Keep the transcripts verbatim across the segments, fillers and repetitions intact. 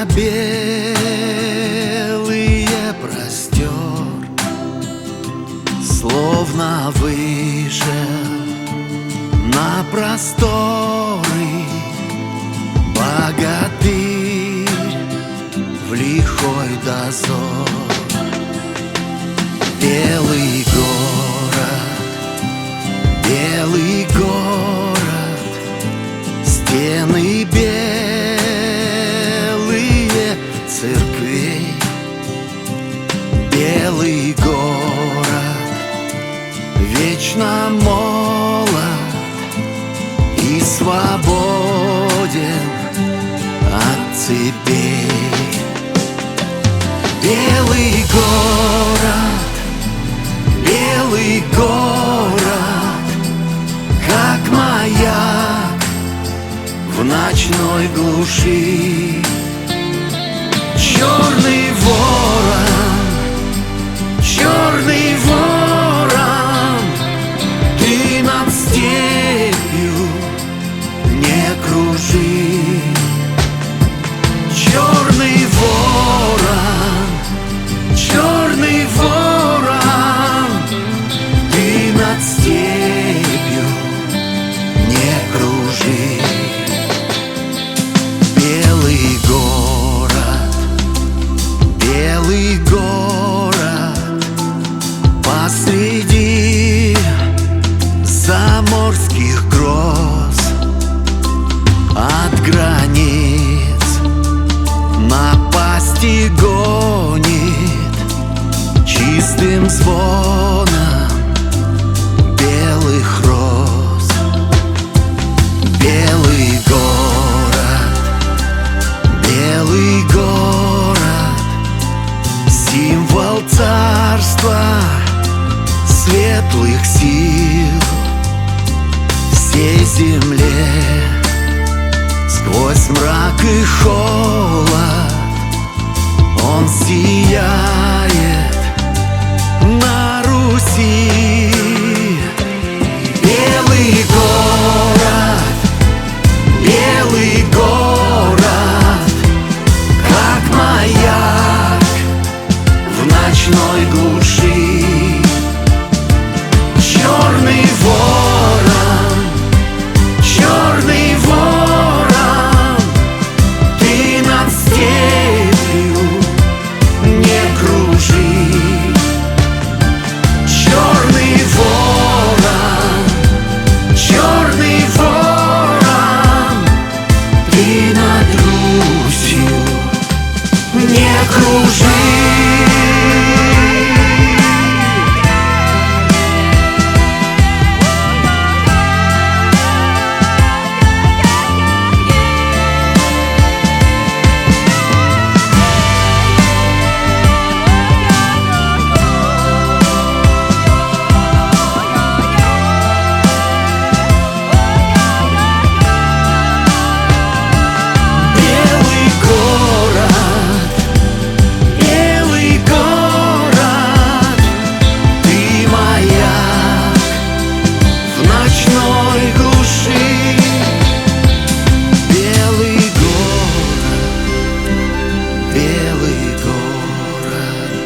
белые простер, словно вышел на просторы богатырь в лихой дозор. Белый город, белый город, стены белые церквей. Белый город вечно молод и свободен от цепей. Белый город, белый город, как маяк в ночной глуши. Черный ворон, черный ворон, ты над степью не кружи. Черный ворон, черный ворон, ты над степью не кружи. Белый город, белый город, посреди заморских гроз, от границ напасти гонит чистым звоном белых роз. Белый город, белый город, символ царства светлых сил всей земле. Сквозь мрак и холод он сияет на Руси. Белый город, белый город, как маяк в ночной глуши. Черный ворон, черный ворон, ты над степью не кружи. Черный ворон, черный ворон, ты над Русью не кружи.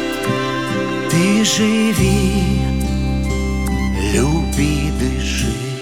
Ты живи, люби, дыши.